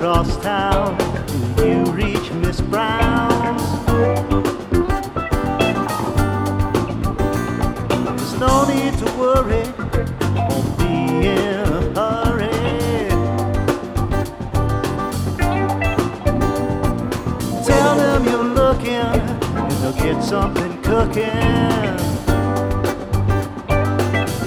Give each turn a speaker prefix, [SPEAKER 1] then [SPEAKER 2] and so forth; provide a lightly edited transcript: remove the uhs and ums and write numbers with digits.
[SPEAKER 1] across town till you reach Miss Brown's. There's no need to worry, won't be in a hurry. Tell them you're looking and they'll get something cooking.